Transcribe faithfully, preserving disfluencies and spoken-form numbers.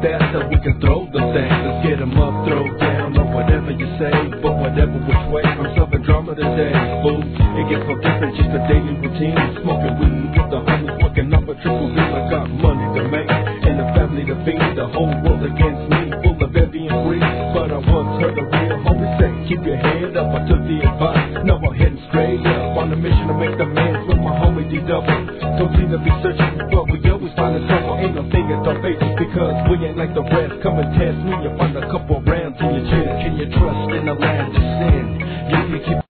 faster, we can throw the thing. Let's get 'em up, throw down, or whatever you say. But whatever which way, I'm serving drama today. Fool, it gets so different, just a daily routine. Smoking weed with the homies, working up a triple B. I got money to make, and a family to feed. The whole world against me, full of envy and greed. But I once heard a real homie say, keep your head up. I took the advice, now I'm heading straight up. On a mission to make the man with my homie D-Double. Don't seem to be searching, but we always find the trouble. Ain't no thing at our faces, because we ain't like the rest. Come and test me, you find a couple rounds in your chest. Can you trust in the land of sin? You can keep